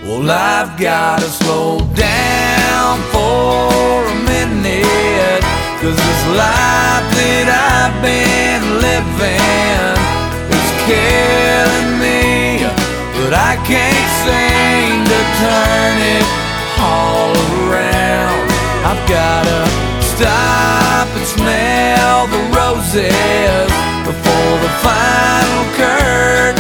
Well, I've gotta slow down for a minute, 'cause this life that I've been living is killing me, but I can't seem to turn it all around. I've gotta stop and smell the roses before the final curtain